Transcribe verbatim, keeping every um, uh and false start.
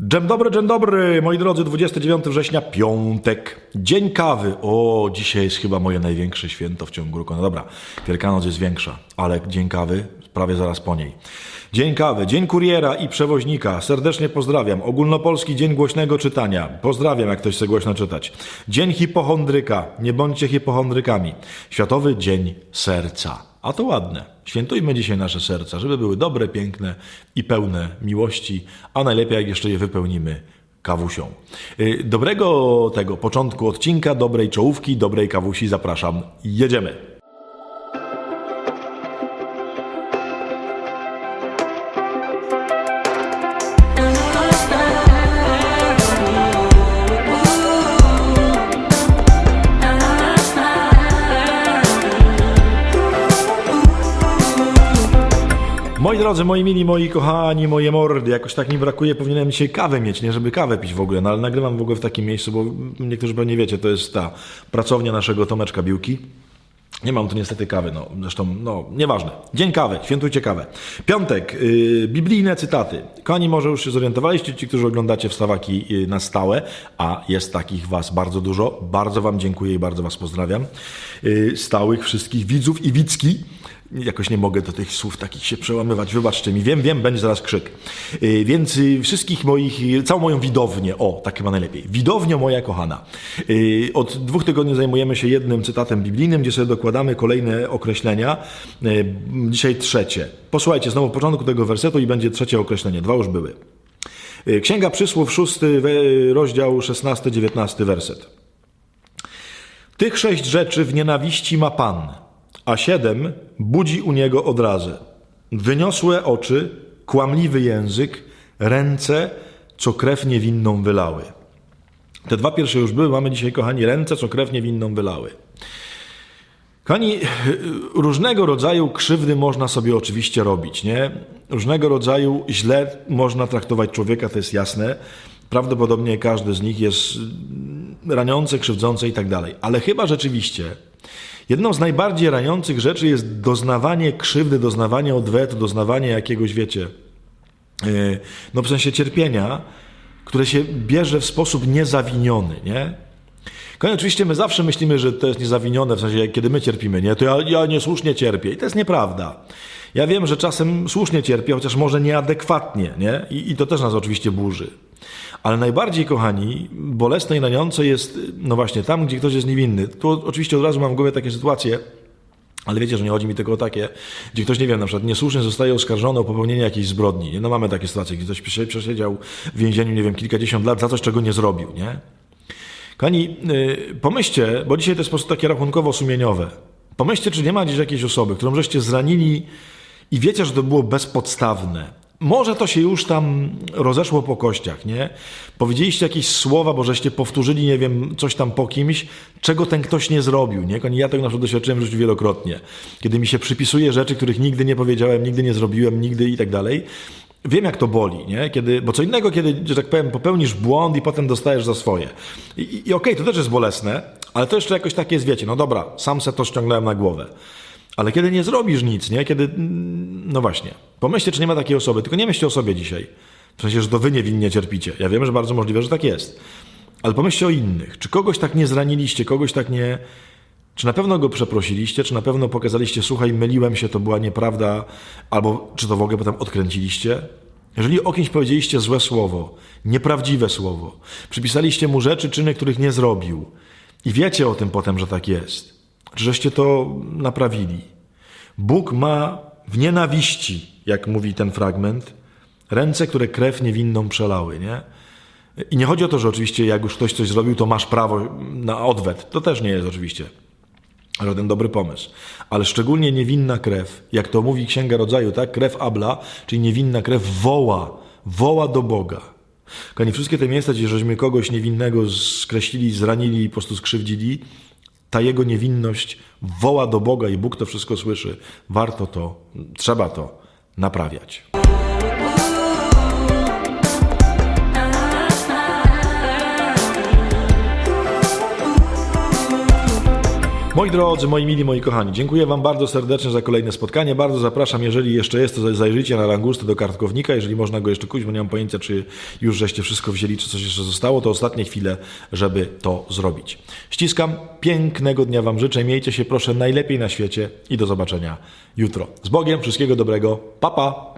Dzień dobry, dzień dobry, moi drodzy, dwudziestego dziewiątego września, piątek, dzień kawy. O, dzisiaj jest chyba moje największe święto w ciągu roku. No dobra, Wielkanoc jest większa, ale dzień kawy prawie zaraz po niej. Dzień kawy, dzień kuriera i przewoźnika. Serdecznie pozdrawiam. Ogólnopolski dzień głośnego czytania. Pozdrawiam, jak ktoś chce głośno czytać. Dzień hipochondryka. Nie bądźcie hipochondrykami. Światowy dzień serca. A to ładne. Świętujmy dzisiaj nasze serca, żeby były dobre, piękne i pełne miłości, a najlepiej jak jeszcze je wypełnimy kawusią. Dobrego tego początku odcinka, dobrej czołówki, dobrej kawusi zapraszam. Jedziemy! Moi drodzy, moi mili, moi kochani, moje mordy, jakoś tak mi brakuje, powinienem dzisiaj kawę mieć, nie żeby kawę pić w ogóle, no ale nagrywam w ogóle w takim miejscu, bo niektórzy pewnie wiecie, to jest ta pracownia naszego Tomeczka Biłki. Nie mam tu niestety kawy, no zresztą, no nieważne. Dzień kawy, świętujcie kawę. Piątek, yy, biblijne cytaty. Kochani, może już się zorientowaliście, ci, którzy oglądacie wstawaki yy, na stałe, a jest takich was bardzo dużo. Bardzo wam dziękuję i bardzo was pozdrawiam. Yy, stałych wszystkich widzów i widzki. Jakoś nie mogę do tych słów takich się przełamywać, wybaczcie mi, wiem, wiem, będzie zaraz krzyk. Yy, więc yy, wszystkich moich, yy, całą moją widownię, o, tak chyba najlepiej, widownio moja kochana. Yy, od dwóch tygodni zajmujemy się jednym cytatem biblijnym, gdzie sobie dokładamy kolejne określenia. Yy, dzisiaj trzecie. Posłuchajcie, znowu początku tego wersetu i będzie trzecie określenie, dwa już były. Yy, Księga Przysłów, szósty rozdział, szesnasty, dziewiętnasty werset. Tych sześć rzeczy w nienawiści ma Pan, a siedem budzi u niego odrazę. Wyniosłe oczy, kłamliwy język, ręce, co krew niewinną wylały. Te dwa pierwsze już były, mamy dzisiaj, kochani, ręce, co krew niewinną wylały. Kochani, różnego rodzaju krzywdy można sobie oczywiście robić, nie? Różnego rodzaju źle można traktować człowieka, to jest jasne. Prawdopodobnie każdy z nich jest raniący, krzywdzący i tak dalej. Ale chyba rzeczywiście jedną z najbardziej raniących rzeczy jest doznawanie krzywdy, doznawanie odwetu, doznawanie jakiegoś, wiecie, yy, no w sensie cierpienia, które się bierze w sposób niezawiniony, nie? Konie, oczywiście my zawsze myślimy, że to jest niezawinione, w sensie, kiedy my cierpimy, nie? To ja, ja niesłusznie cierpię. I to jest nieprawda. Ja wiem, że czasem słusznie cierpię, chociaż może nieadekwatnie, nie? I, i to też nas oczywiście burzy. Ale najbardziej, kochani, bolesne i raniące jest, no właśnie, tam, gdzie ktoś jest niewinny. Tu oczywiście od razu mam w głowie takie sytuacje, ale wiecie, że nie chodzi mi tylko o takie, gdzie ktoś, nie wiem, na przykład niesłusznie zostaje oskarżony o popełnienie jakiejś zbrodni. Nie? No mamy takie sytuacje, gdzie ktoś przesiedział w więzieniu, nie wiem, kilkadziesiąt lat za coś, czego nie zrobił, nie? Kochani, yy, pomyślcie, bo dzisiaj to jest po prostu takie rachunkowo-sumieniowe. Pomyślcie, czy nie ma gdzieś jakiejś osoby, którą żeście zranili i wiecie, że to było bezpodstawne. Może to się już tam rozeszło po kościach, nie? Powiedzieliście jakieś słowa, bo żeście powtórzyli, nie wiem, coś tam po kimś, czego ten ktoś nie zrobił, nie? Ja tego na przykład doświadczyłem w życiu wielokrotnie. Kiedy mi się przypisuje rzeczy, których nigdy nie powiedziałem, nigdy nie zrobiłem, nigdy i tak dalej. Wiem, jak to boli, nie? Kiedy, bo co innego, kiedy, że tak powiem, popełnisz błąd i potem dostajesz za swoje. I, i, i okej, okay, to też jest bolesne, ale to jeszcze jakoś takie jest, wiecie, no dobra, sam se to ściągnąłem na głowę. Ale kiedy nie zrobisz nic, nie? Kiedy, no właśnie, pomyślcie, czy nie ma takiej osoby, tylko nie myślcie o sobie dzisiaj. W sensie, że to wy niewinnie cierpicie. Ja wiem, że bardzo możliwe, że tak jest. Ale pomyślcie o innych. Czy kogoś tak nie zraniliście, kogoś tak nie... Czy na pewno go przeprosiliście, czy na pewno pokazaliście, słuchaj, myliłem się, to była nieprawda, albo czy to w ogóle potem odkręciliście? Jeżeli o kimś powiedzieliście złe słowo, nieprawdziwe słowo, przypisaliście mu rzeczy, czyny, których nie zrobił i wiecie o tym potem, że tak jest, czy żeście to naprawili? Bóg ma w nienawiści, jak mówi ten fragment, ręce, które krew niewinną przelały, nie? I nie chodzi o to, że oczywiście jak już ktoś coś zrobił, to masz prawo na odwet. To też nie jest oczywiście żaden dobry pomysł. Ale szczególnie niewinna krew, jak to mówi Księga Rodzaju, tak? Krew Abla, czyli niewinna krew woła, woła do Boga. Kochani, wszystkie te miejsca, gdzie żeśmy kogoś niewinnego skreślili, zranili i po prostu skrzywdzili, ta jego niewinność woła do Boga i Bóg to wszystko słyszy. Warto to, trzeba to naprawiać. Moi drodzy, moi mili, moi kochani, dziękuję Wam bardzo serdecznie za kolejne spotkanie. Bardzo zapraszam, jeżeli jeszcze jest, to zajrzyjcie na Langusty do kartkownika, jeżeli można go jeszcze kupić, bo nie mam pojęcia, czy już żeście wszystko wzięli, czy coś jeszcze zostało, to ostatnie chwile, żeby to zrobić. Ściskam, pięknego dnia Wam życzę, miejcie się proszę najlepiej na świecie i do zobaczenia jutro. Z Bogiem, wszystkiego dobrego, pa pa!